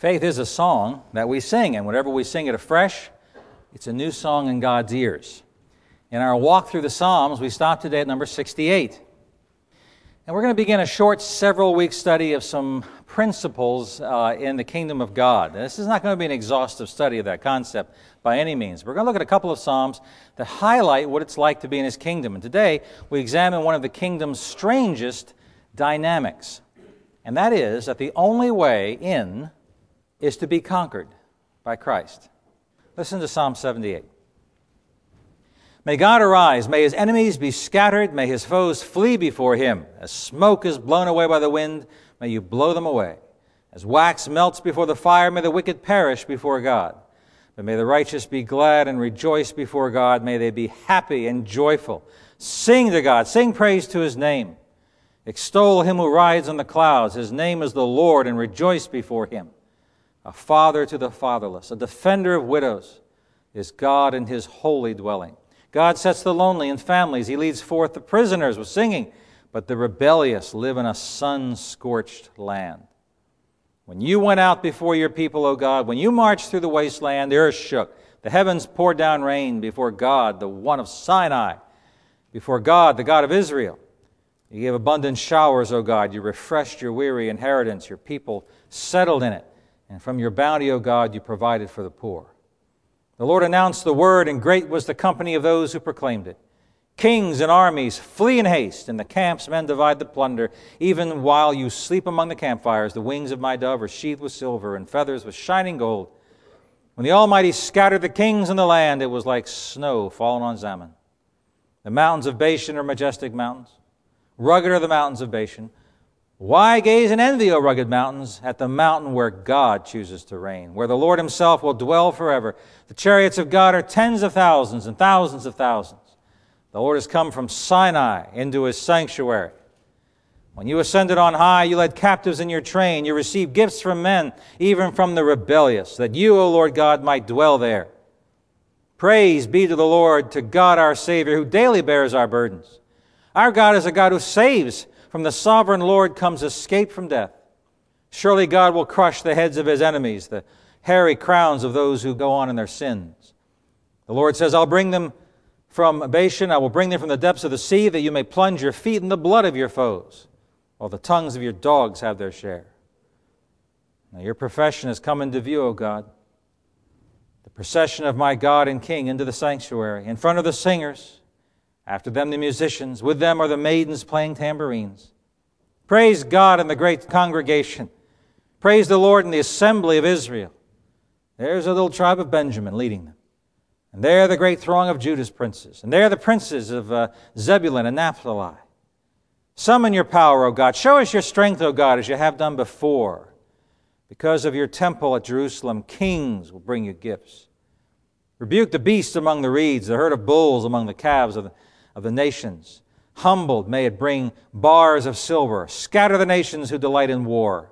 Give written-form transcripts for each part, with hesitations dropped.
Faith is a song that we sing, and whenever we sing it afresh, it's a new song in God's ears. In our walk through the Psalms, we stop today at number 68. And we're going to begin a short several-week study of some principles in the kingdom of God. This is not going to be an exhaustive study of that concept by any means. We're going to look at a couple of Psalms that highlight what it's like to be in His kingdom. And today, we examine one of the kingdom's strangest dynamics. And that is that the only way in is to be conquered by Christ. Listen to Psalm 78. May God arise, may His enemies be scattered, may His foes flee before Him. As smoke is blown away by the wind, may you blow them away. As wax melts before the fire, may the wicked perish before God. But may the righteous be glad and rejoice before God. May they be happy and joyful. Sing to God, sing praise to His name. Extol Him who rides on the clouds. His name is the Lord, and rejoice before Him. A father to the fatherless, a defender of widows, is God in His holy dwelling. God sets the lonely in families. He leads forth the prisoners with singing, but the rebellious live in a sun-scorched land. When you went out before your people, O God, when you marched through the wasteland, the earth shook. The heavens poured down rain before God, the one of Sinai, before God, the God of Israel. You gave abundant showers, O God. You refreshed your weary inheritance. Your people settled in it. And from your bounty, O God, you provided for the poor. The Lord announced the word, and great was the company of those who proclaimed it. Kings and armies flee in haste, and the camps men divide the plunder. Even while you sleep among the campfires, the wings of my dove are sheathed with silver and feathers with shining gold. When the Almighty scattered the kings in the land, it was like snow fallen on Zaman. The mountains of Bashan are majestic mountains. Rugged are the mountains of Bashan. Why gaze in envy, O rugged mountains, at the mountain where God chooses to reign, where the Lord Himself will dwell forever? The chariots of God are tens of thousands and thousands of thousands. The Lord has come from Sinai into His sanctuary. When you ascended on high, you led captives in your train. You received gifts from men, even from the rebellious, that you, O Lord God, might dwell there. Praise be to the Lord, to God our Savior, who daily bears our burdens. Our God is a God who saves. From the sovereign Lord comes escape from death. Surely God will crush the heads of His enemies, the hairy crowns of those who go on in their sins. The Lord says, I'll bring them from Bashan, I will bring them from the depths of the sea, that you may plunge your feet in the blood of your foes, while the tongues of your dogs have their share. Now your profession has come into view, O God, the procession of my God and King into the sanctuary, in front of the singers, after them the musicians, with them are the maidens playing tambourines. Praise God in the great congregation. Praise the Lord in the assembly of Israel. There's a little tribe of Benjamin leading them. And there the great throng of Judah's princes. And there the princes of Zebulun and Naphtali. Summon your power, O God. Show us your strength, O God, as you have done before. Because of your temple at Jerusalem, kings will bring you gifts. Rebuke the beast among the reeds, the herd of bulls among the calves of the nations. Humbled, may it bring bars of silver. Scatter the nations who delight in war.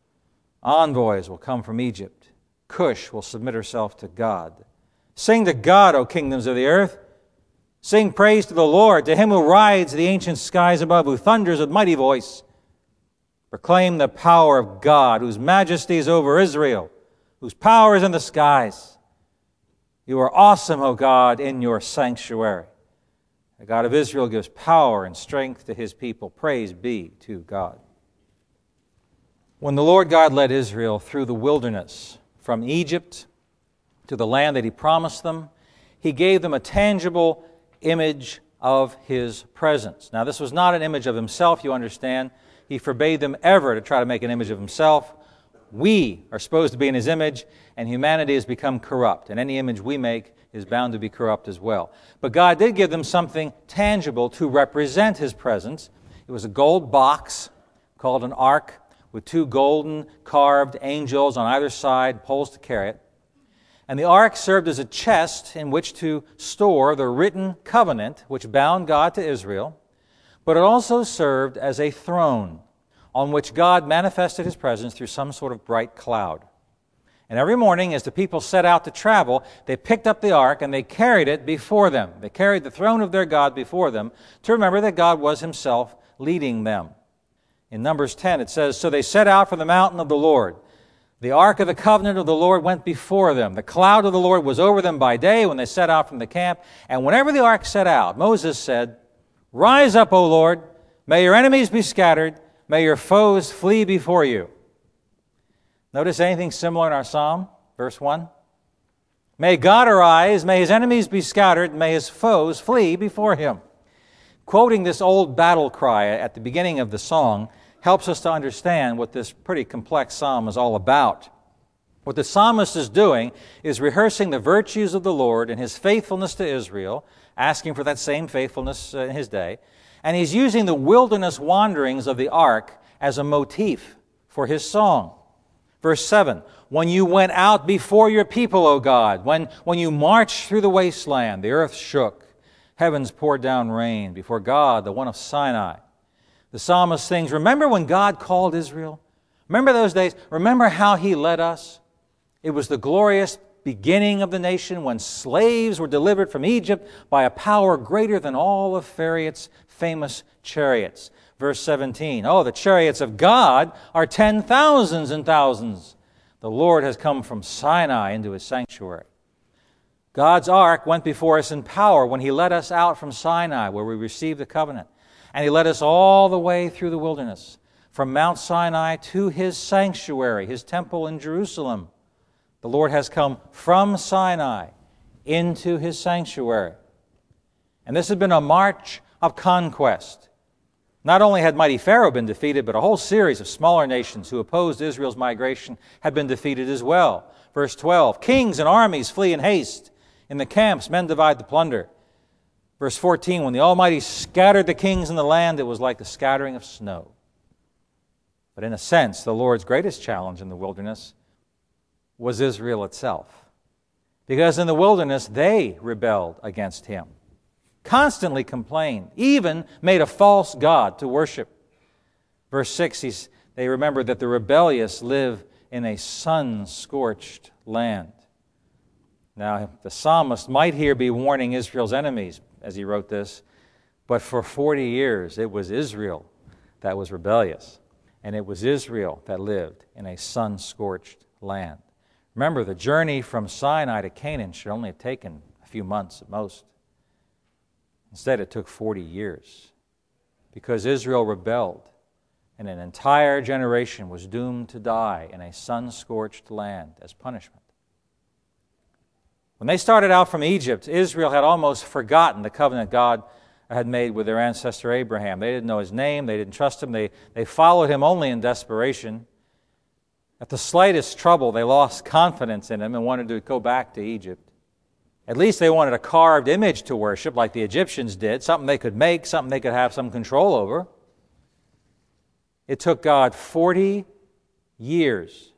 Envoys will come from Egypt. Cush will submit herself to God. Sing to God, O kingdoms of the earth. Sing praise to the Lord, to Him who rides the ancient skies above, who thunders with mighty voice. Proclaim the power of God, whose majesty is over Israel, whose power is in the skies. You are awesome, O God, in your sanctuary. The God of Israel gives power and strength to His people. Praise be to God. When the Lord God led Israel through the wilderness, from Egypt to the land that He promised them, He gave them a tangible image of His presence. Now, this was not an image of Himself, you understand. He forbade them ever to try to make an image of Himself. We are supposed to be in His image, and humanity has become corrupt. And any image we make is bound to be corrupt as well. But God did give them something tangible to represent His presence. It was a gold box called an ark with two golden carved angels on either side, poles to carry it. And the ark served as a chest in which to store the written covenant which bound God to Israel, but it also served as a throne on which God manifested His presence through some sort of bright cloud. And every morning, as the people set out to travel, they picked up the ark and they carried it before them. They carried the throne of their God before them to remember that God was Himself leading them. In Numbers 10, it says, So they set out from the mountain of the Lord. The ark of the covenant of the Lord went before them. The cloud of the Lord was over them by day when they set out from the camp. And whenever the ark set out, Moses said, "Rise up, O Lord, may your enemies be scattered, may your foes flee before you." Notice anything similar in our psalm? Verse 1. May God arise, may his enemies be scattered, may his foes flee before him. Quoting this old battle cry at the beginning of the song helps us to understand what this pretty complex psalm is all about. What the psalmist is doing is rehearsing the virtues of the Lord and his faithfulness to Israel, asking for that same faithfulness in his day, and he's using the wilderness wanderings of the ark as a motif for his song. Verse 7, when you went out before your people, O God, when you marched through the wasteland, the earth shook, heavens poured down rain before God, the one of Sinai. The psalmist sings, remember when God called Israel? Remember those days? Remember how he led us? It was the glorious beginning of the nation when slaves were delivered from Egypt by a power greater than all of Pharaoh's famous chariots. Verse 17, oh, the chariots of God are 10,000s and thousands. The Lord has come from Sinai into his sanctuary. God's ark went before us in power when he led us out from Sinai, where we received the covenant. And he led us all the way through the wilderness, from Mount Sinai to his sanctuary, his temple in Jerusalem. The Lord has come from Sinai into his sanctuary. And this has been a march of conquest. Not only had mighty Pharaoh been defeated, but a whole series of smaller nations who opposed Israel's migration had been defeated as well. Verse 12, kings and armies flee in haste. In the camps, men divide the plunder. Verse 14, when the Almighty scattered the kings in the land, it was like the scattering of snow. But in a sense, the Lord's greatest challenge in the wilderness was Israel itself. Because in the wilderness, they rebelled against him, constantly complained, even made a false god to worship. Verse 6, they remembered that the rebellious live in a sun-scorched land. Now, the psalmist might here be warning Israel's enemies as he wrote this, but for 40 years it was Israel that was rebellious, and it was Israel that lived in a sun-scorched land. Remember, the journey from Sinai to Canaan should only have taken a few months at most. Instead, it took 40 years because Israel rebelled, and an entire generation was doomed to die in a sun-scorched land as punishment. When they started out from Egypt, Israel had almost forgotten the covenant God had made with their ancestor Abraham. They didn't know his name. They didn't trust him. They followed him only in desperation. At the slightest trouble, they lost confidence in him and wanted to go back to Egypt. At least they wanted a carved image to worship like the Egyptians did, something they could make, something they could have some control over. It took God 40 years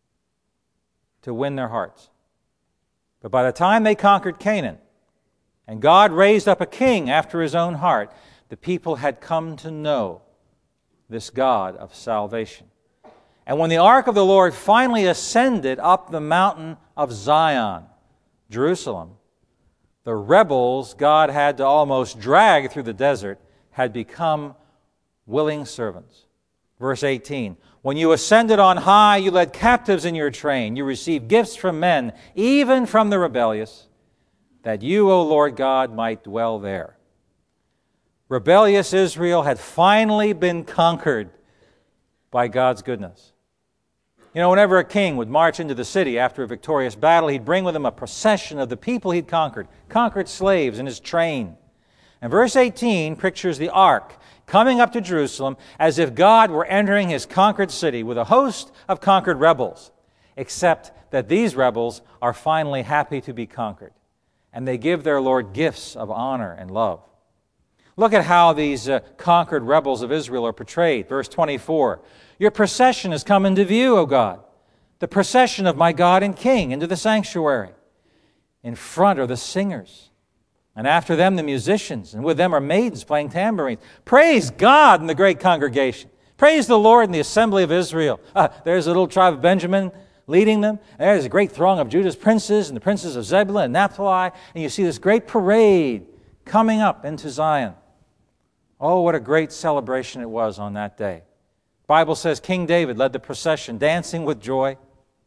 to win their hearts. But by the time they conquered Canaan, and God raised up a king after his own heart, the people had come to know this God of salvation. And when the ark of the Lord finally ascended up the mountain of Zion, Jerusalem, the rebels God had to almost drag through the desert had become willing servants. Verse 18, when you ascended on high, you led captives in your train. You received gifts from men, even from the rebellious, that you, O Lord God, might dwell there. Rebellious Israel had finally been conquered by God's goodness. You know, whenever a king would march into the city after a victorious battle, he'd bring with him a procession of the people he'd conquered slaves in his train. And verse 18 pictures the ark coming up to Jerusalem as if God were entering his conquered city with a host of conquered rebels, except that these rebels are finally happy to be conquered, and they give their Lord gifts of honor and love. Look at how these conquered rebels of Israel are portrayed. Verse 24, your procession has come into view, O God, the procession of my God and King into the sanctuary. In front are the singers, and after them the musicians, and with them are maidens playing tambourines. Praise God in the great congregation. Praise the Lord in the assembly of Israel. There's a little tribe of Benjamin leading them. There's a great throng of Judah's princes and the princes of Zebulun and Naphtali. And you see this great parade coming up into Zion. Oh, what a great celebration it was on that day. The Bible says King David led the procession, dancing with joy.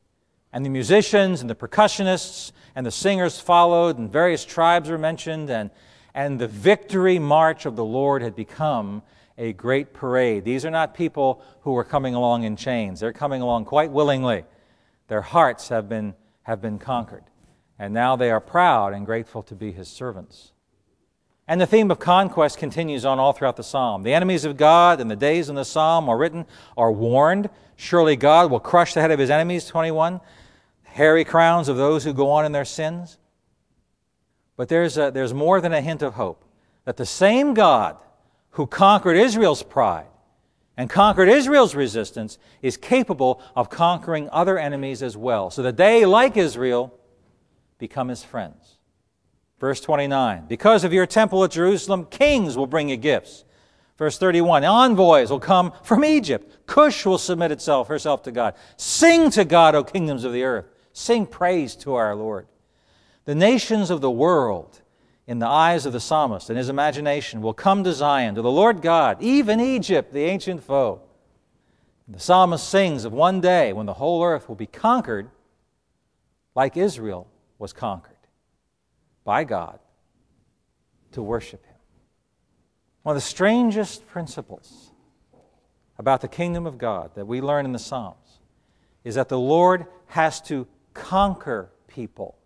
And the musicians and the percussionists and the singers followed, and various tribes were mentioned, and the victory march of the Lord had become a great parade. These are not people who were coming along in chains. They're coming along quite willingly. Their hearts have been conquered. And now they are proud and grateful to be His servants. And the theme of conquest continues on all throughout the psalm. The enemies of God in the days in the psalm are written, are warned. Surely God will crush the head of His enemies, 21. Hairy crowns of those who go on in their sins. But there's more than a hint of hope. That the same God who conquered Israel's pride and conquered Israel's resistance is capable of conquering other enemies as well. So that they, like Israel, become His friends. Verse 29, because of your temple at Jerusalem, kings will bring you gifts. Verse 31, envoys will come from Egypt. Cush will submit herself to God. Sing to God, O kingdoms of the earth. Sing praise to our Lord. The nations of the world, in the eyes of the psalmist and his imagination, will come to Zion, to the Lord God, even Egypt, the ancient foe. The psalmist sings of one day when the whole earth will be conquered like Israel was conquered by God to worship Him. One of the strangest principles about the kingdom of God that we learn in the Psalms is that the Lord has to conquer people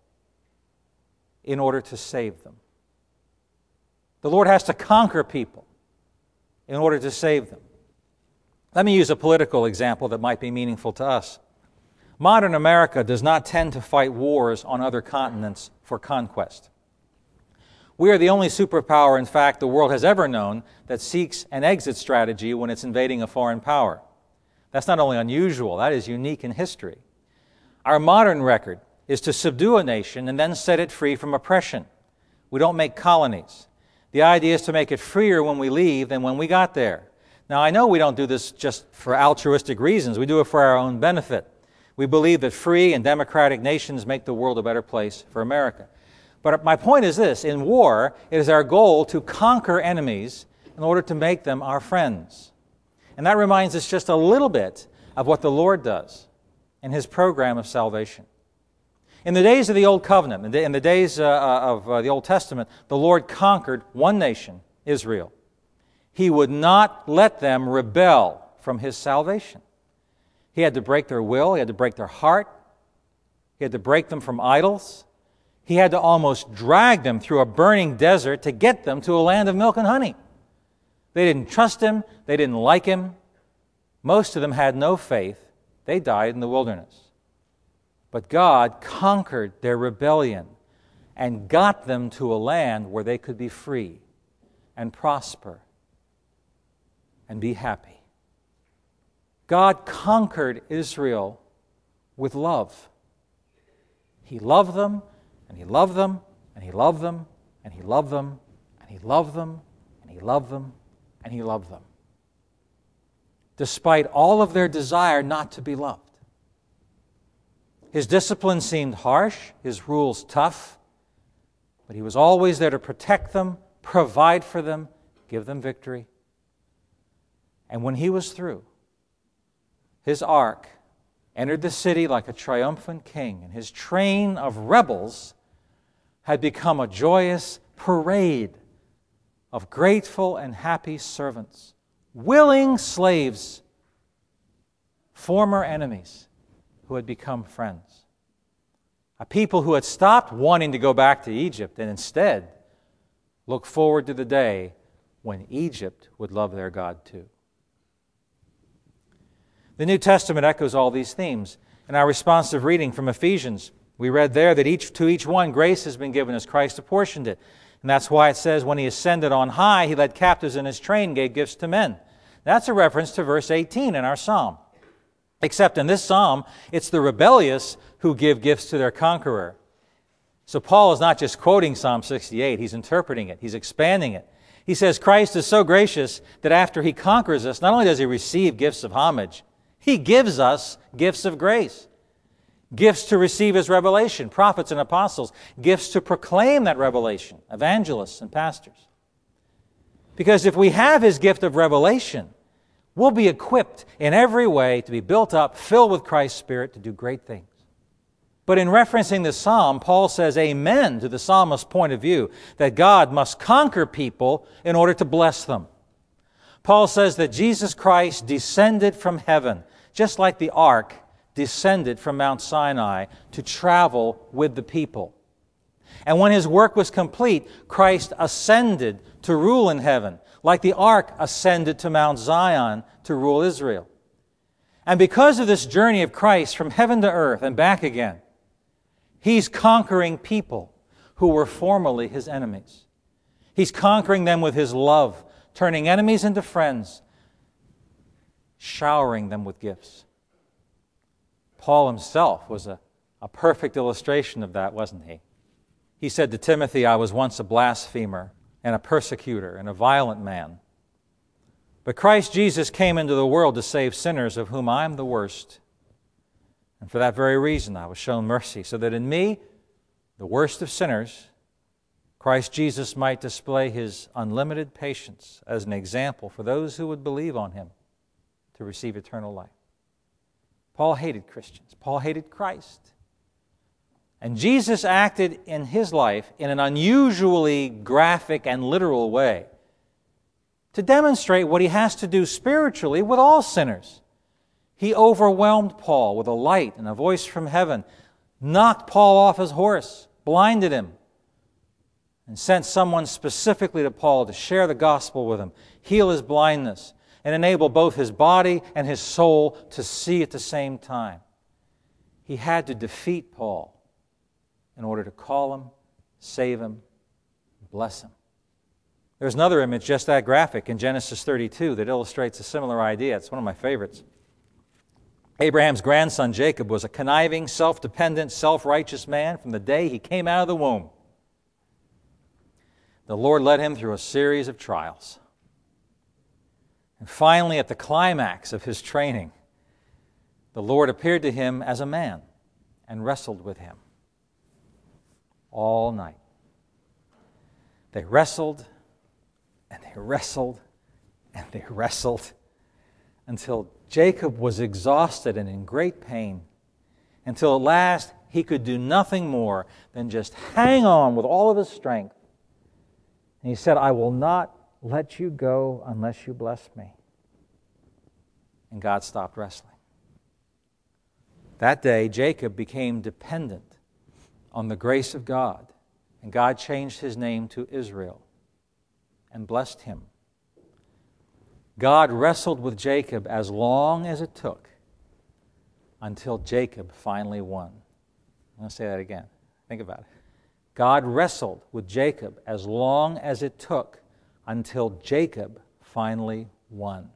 in order to save them. The Lord has to conquer people in order to save them. Let me use a political example that might be meaningful to us. Modern America does not tend to fight wars on other continents for conquest. We are the only superpower, in fact, the world has ever known that seeks an exit strategy when it's invading a foreign power. That's not only unusual, that is unique in history. Our modern record is to subdue a nation and then set it free from oppression. We don't make colonies. The idea is to make it freer when we leave than when we got there. Now, I know we don't do this just for altruistic reasons. We do it for our own benefit. We believe that free and democratic nations make the world a better place for America. But my point is this: in war, it is our goal to conquer enemies in order to make them our friends. And that reminds us just a little bit of what the Lord does in His program of salvation. In the days of the Old Covenant, in the days of the Old Testament, the Lord conquered one nation, Israel. He would not let them rebel from His salvation. He had to break their will. He had to break their heart. He had to break them from idols. He had to almost drag them through a burning desert to get them to a land of milk and honey. They didn't trust Him. They didn't like Him. Most of them had no faith. They died in the wilderness. But God conquered their rebellion and got them to a land where they could be free and prosper and be happy. God conquered Israel with love. He loved them, and He loved them, and He loved them, and He loved them, and He loved them, and He loved them, and He loved them, despite all of their desire not to be loved. His discipline seemed harsh, His rules tough, but He was always there to protect them, provide for them, give them victory. And when He was through, His ark entered the city like a triumphant king, and His train of rebels had become a joyous parade of grateful and happy servants, willing slaves, former enemies who had become friends. A people who had stopped wanting to go back to Egypt and instead looked forward to the day when Egypt would love their God too. The New Testament echoes all these themes. In our responsive reading from Ephesians, we read there that to each one grace has been given as Christ apportioned it. And that's why it says, when He ascended on high, He led captives in His train, gave gifts to men. That's a reference to verse 18 in our psalm. Except in this psalm, it's the rebellious who give gifts to their conqueror. So Paul is not just quoting Psalm 68, he's interpreting it, he's expanding it. He says Christ is so gracious that after He conquers us, not only does He receive gifts of homage, He gives us gifts of grace. Gifts to receive His revelation, prophets and apostles. Gifts to proclaim that revelation, evangelists and pastors. Because if we have His gift of revelation, we'll be equipped in every way to be built up, filled with Christ's Spirit to do great things. But in referencing the psalm, Paul says amen to the psalmist's point of view that God must conquer people in order to bless them. Paul says that Jesus Christ descended from heaven, just like the ark descended from Mount Sinai to travel with the people. And when his work was complete, Christ ascended to rule in heaven, like the ark ascended to Mount Zion to rule Israel. And because of this journey of Christ from heaven to earth and back again, he's conquering people who were formerly his enemies. He's conquering them with his love, turning enemies into friends, showering them with gifts. Paul himself was a perfect illustration of that, wasn't he? He said to Timothy, I was once a blasphemer and a persecutor and a violent man. But Christ Jesus came into the world to save sinners, of whom I am the worst. And for that very reason I was shown mercy, so that in me, the worst of sinners, Christ Jesus might display his unlimited patience as an example for those who would believe on him to receive eternal life. Paul hated Christians. Paul hated Christ. And Jesus acted in his life in an unusually graphic and literal way to demonstrate what he has to do spiritually with all sinners. He overwhelmed Paul with a light and a voice from heaven, knocked Paul off his horse, blinded him, and sent someone specifically to Paul to share the gospel with him, heal his blindness, and enable both his body and his soul to see at the same time. He had to defeat Paul in order to call him, save him, bless him. There's another image just that graphic in Genesis 32 that illustrates a similar idea. It's one of my favorites. Abraham's grandson Jacob was a conniving, self-dependent, self-righteous man from the day he came out of the womb. The Lord led him through a series of trials. And finally, at the climax of his training, the Lord appeared to him as a man and wrestled with him all night. They wrestled, and they wrestled, and they wrestled until Jacob was exhausted and in great pain, until at last he could do nothing more than just hang on with all of his strength. And he said, I will not let you go unless you bless me. And God stopped wrestling. That day, Jacob became dependent on the grace of God, and God changed his name to Israel and blessed him. God wrestled with Jacob as long as it took until Jacob finally won. I'm going to say that again. Think about it. God wrestled with Jacob as long as it took until Jacob finally won.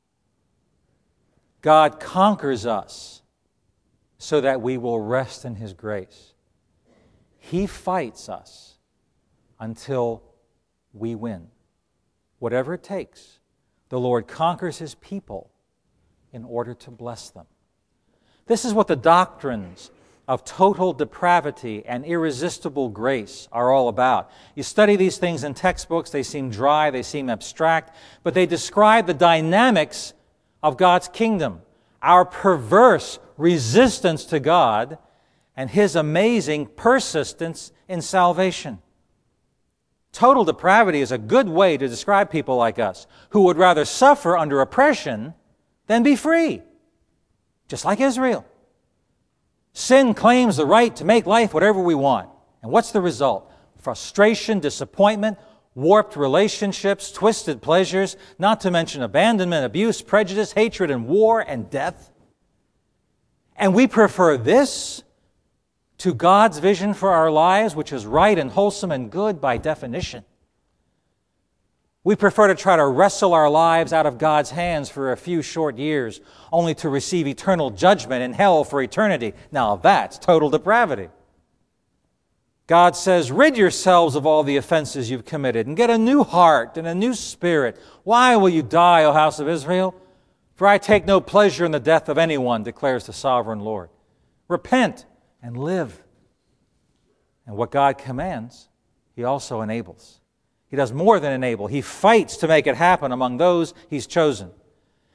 God conquers us so that we will rest in his grace. He fights us until we win. Whatever it takes, the Lord conquers his people in order to bless them. This is what the doctrines of total depravity and irresistible grace are all about. You study these things in textbooks, they seem dry, they seem abstract, but they describe the dynamics of God's kingdom, our perverse resistance to God, and his amazing persistence in salvation. Total depravity is a good way to describe people like us, who would rather suffer under oppression than be free, just like Israel. Sin claims the right to make life whatever we want. And what's the result? Frustration, disappointment, warped relationships, twisted pleasures, not to mention abandonment, abuse, prejudice, hatred, and war and death. And we prefer this to God's vision for our lives, which is right and wholesome and good by definition. We prefer to try to wrestle our lives out of God's hands for a few short years, only to receive eternal judgment in hell for eternity. Now that's total depravity. God says, rid yourselves of all the offenses you've committed and get a new heart and a new spirit. Why will you die, O house of Israel? For I take no pleasure in the death of anyone, declares the sovereign Lord. Repent and live. And what God commands, he also enables. He does more than enable. He fights to make it happen among those he's chosen.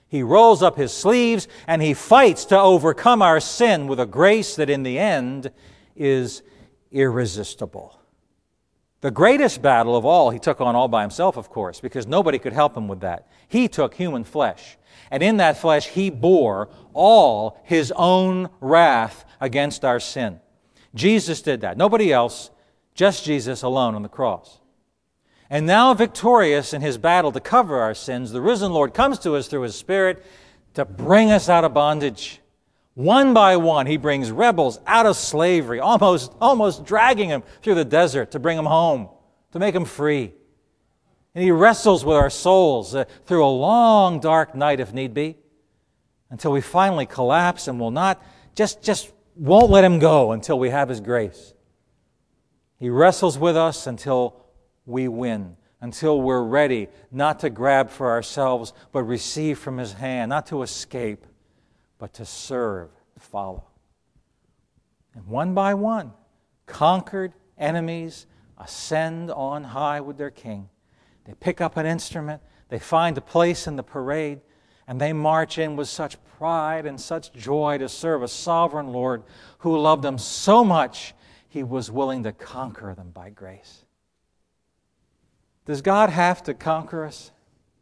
He rolls up his sleeves and he fights to overcome our sin with a grace that in the end is irresistible. The greatest battle of all he took on all by himself, of course, because nobody could help him with that. He took human flesh, and in that flesh he bore all his own wrath against our sin. Jesus did that. Nobody else, just Jesus alone on the cross. And now victorious in his battle to cover our sins, the risen Lord comes to us through his Spirit to bring us out of bondage. One by one, he brings rebels out of slavery, almost dragging them through the desert to bring them home, to make them free. And he wrestles with our souls through a long, dark night, if need be, until we finally collapse and will not, just won't let him go until we have his grace. He wrestles with us until we win, until we're ready not to grab for ourselves, but receive from his hand, not to escape, but to serve, to follow. And one by one, conquered enemies ascend on high with their king. They pick up an instrument, they find a place in the parade, and they march in with such pride and such joy to serve a sovereign Lord who loved them so much he was willing to conquer them by grace. Does God have to conquer us?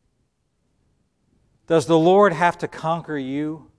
Does the Lord have to conquer you?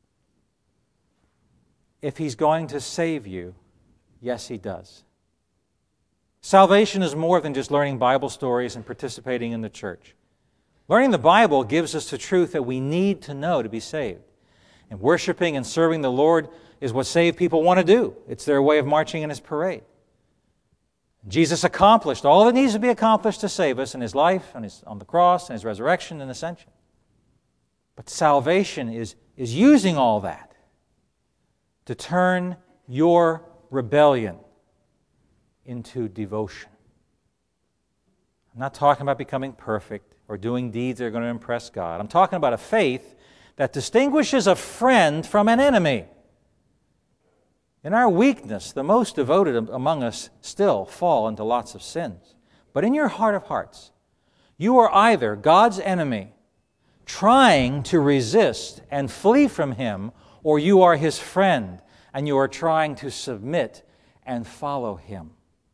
If he's going to save you, yes, he does. Salvation is more than just learning Bible stories and participating in the church. Learning the Bible gives us the truth that we need to know to be saved. And worshiping and serving the Lord is what saved people want to do. It's their way of marching in his parade. Jesus accomplished all that needs to be accomplished to save us in his life, on the cross, and his resurrection and ascension. But salvation is using all that to turn your rebellion into devotion. I'm not talking about becoming perfect or doing deeds that are going to impress God. I'm talking about a faith that distinguishes a friend from an enemy. In our weakness, the most devoted among us still fall into lots of sins. But in your heart of hearts, you are either God's enemy, trying to resist and flee from him, or you are his friend, and you are trying to submit and follow him.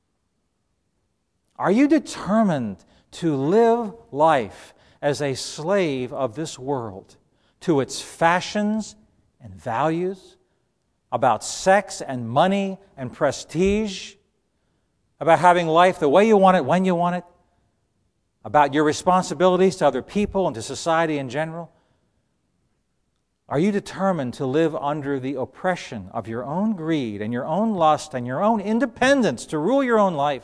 Are you determined to live life as a slave of this world, to its fashions and values, about sex and money and prestige, about having life the way you want it, when you want it, about your responsibilities to other people and to society in general? Are you determined to live under the oppression of your own greed and your own lust and your own independence to rule your own life?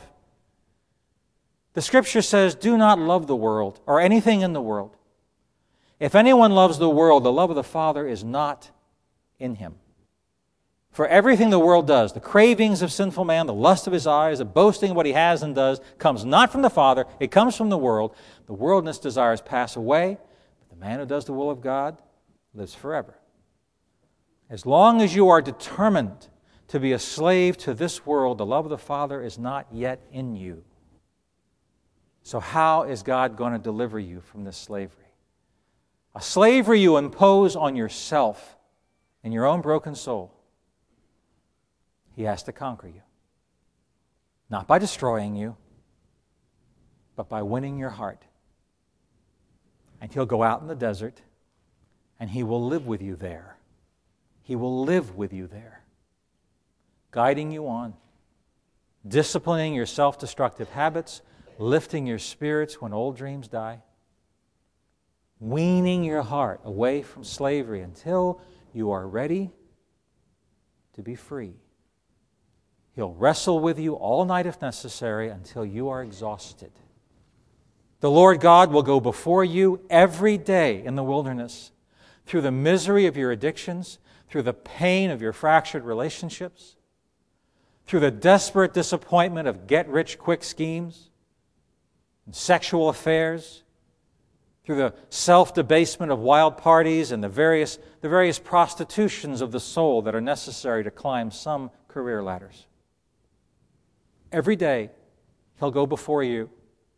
The Scripture says, do not love the world or anything in the world. If anyone loves the world, the love of the Father is not in him. For everything the world does, the cravings of sinful man, the lust of his eyes, the boasting of what he has and does, comes not from the Father, it comes from the world. The world and its desires pass away, but the man who does the will of God lives forever. As long as you are determined to be a slave to this world, the love of the Father is not yet in you. So how is God going to deliver you from this slavery? A slavery you impose on yourself and your own broken soul. He has to conquer you. Not by destroying you, but by winning your heart. And he'll go out in the desert, and he will live with you there. He will live with you there, guiding you on, disciplining your self-destructive habits, lifting your spirits when old dreams die, weaning your heart away from slavery until you are ready to be free. He'll wrestle with you all night if necessary until you are exhausted. The Lord God will go before you every day in the wilderness, through the misery of your addictions, through the pain of your fractured relationships, through the desperate disappointment of get-rich-quick schemes and sexual affairs, through the self-debasement of wild parties and the various prostitutions of the soul that are necessary to climb some career ladders. Every day, he'll go before you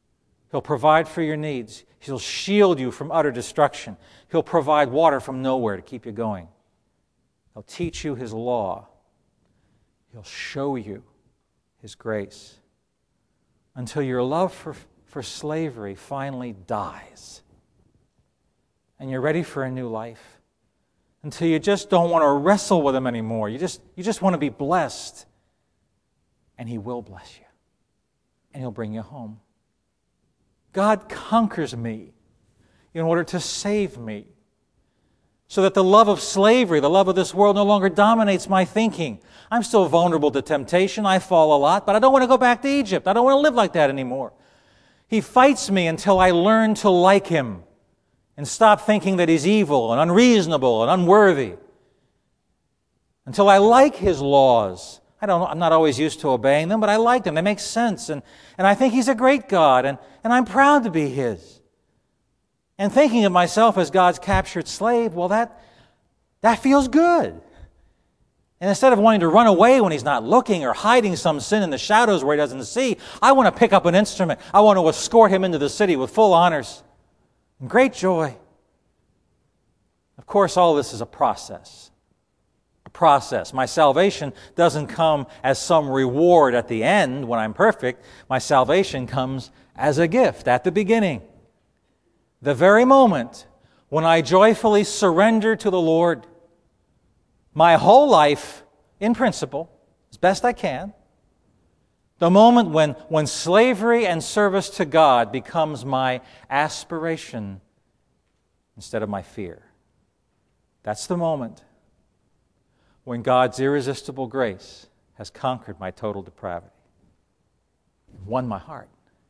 He'll provide for your needs. He'll shield you from utter destruction. He'll provide water from nowhere to keep you going. He'll teach you His law. He'll show you His grace until your love for slavery finally dies and you're ready for a new life, until you just don't want to wrestle with Him anymore. You just want to be blessed, and He will bless you, and He'll bring you home. God conquers me in order to save me, so that the love of slavery, the love of this world, no longer dominates my thinking. I'm still vulnerable to temptation. I fall a lot, but I don't want to go back to Egypt. I don't want to live like that anymore. He fights me until I learn to like Him and stop thinking that He's evil and unreasonable and unworthy. Until I like His laws. I'm not always used to obeying them, but I like them. They make sense. And I think He's a great God, and I'm proud to be His. And thinking of myself as God's captured slave, well, that feels good. And instead of wanting to run away when He's not looking or hiding some sin in the shadows where He doesn't see, I want to pick up an instrument. I want to escort Him into the city with full honors and great joy. Of course, all this is a process. A process. My salvation doesn't come as some reward at the end when I'm perfect. My salvation comes as a gift at the beginning. The very moment when I joyfully surrender to the Lord, my whole life, in principle, as best I can, the moment when slavery and service to God becomes my aspiration instead of my fear. That's the moment when God's irresistible grace has conquered my total depravity, won my heart.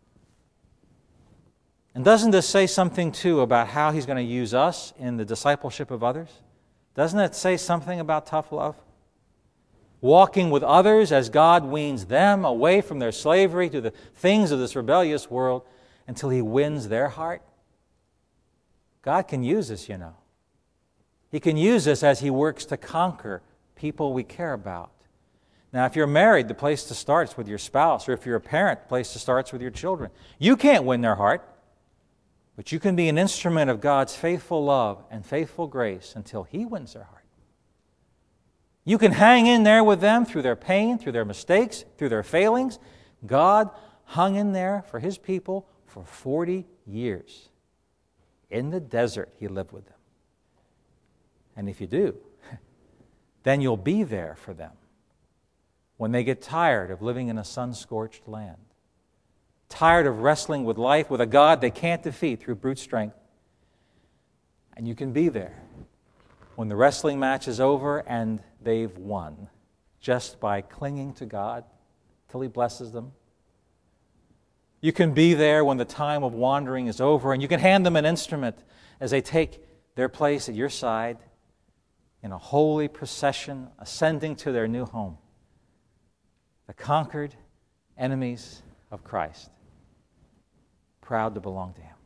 And doesn't this say something, too, about how He's going to use us in the discipleship of others? Doesn't it say something about tough love? Walking with others as God weans them away from their slavery to the things of this rebellious world until He wins their heart. God can use us, you know. He can use us as He works to conquer people we care about. Now, if you're married, the place to start is with your spouse, or if you're a parent, the place to start is with your children. You can't win their heart, but you can be an instrument of God's faithful love and faithful grace until He wins their heart. You can hang in there with them through their pain, through their mistakes, through their failings. God hung in there for His people for 40 years. In the desert, He lived with them. And if you do, then you'll be there for them when they get tired of living in a sun-scorched land, tired of wrestling with life with a God they can't defeat through brute strength. And you can be there when the wrestling match is over and they've won, just by clinging to God till He blesses them. You can be there when the time of wandering is over, and you can hand them an instrument as they take their place at your side in a holy procession ascending to their new home, the conquered enemies of Christ, proud to belong to Him.